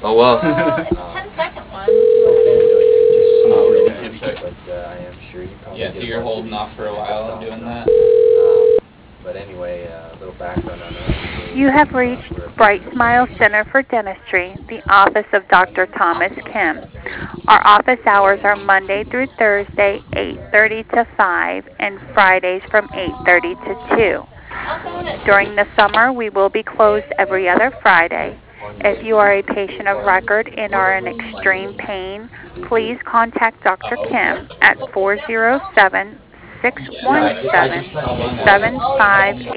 Oh well. It's 10-second one. Oh, really? 10 seconds. I am sure you probably Yeah, so you're holding off for a while doing that? But anyway, a little background on us. You have reached Bright Smile Center for Dentistry, the office of Dr. Thomas Kim. Our office hours are Monday through Thursday, 8:30 to 5, and Fridays from 8:30 to 2. I'll go in. During the summer, we will be closed every other Friday. If you are a patient of record and are in extreme pain, please contact Dr. Kim at 407-617-7580.